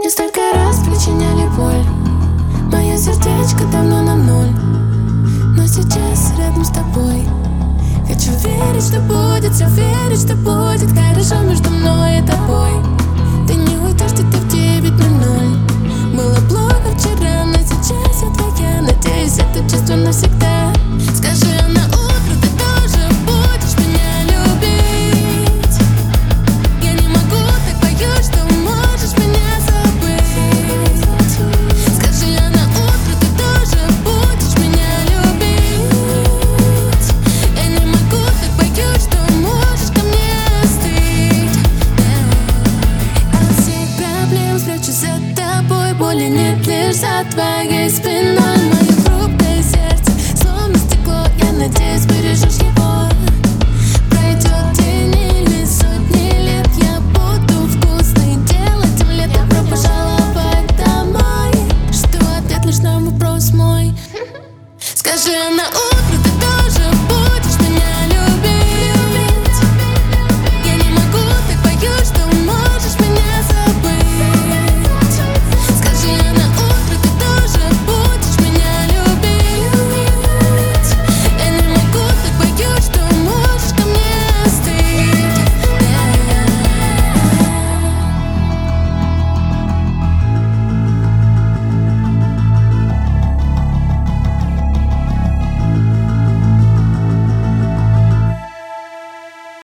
Мне столько раз причиняли боль, мое сердечко давно на ноль. Но сейчас рядом с тобой хочу верить, что будет, все верить, что будет хорошо между мной и тобой. Ты не уйдешь где-то в 9:00. Было плохо вчера, но сейчас я твоя. Надеюсь, это чувство навсегда. Скажи, а на утро ты тоже будешь меня любить? Я не могу, так боюсь, что можешь меня забыть. Скажи, а на утро ты тоже будешь меня любить? Я не могу, так боюсь, что можешь ко мне остыть. От всех проблем спрячусь за тобой, боли нет лишь за твоей спиной.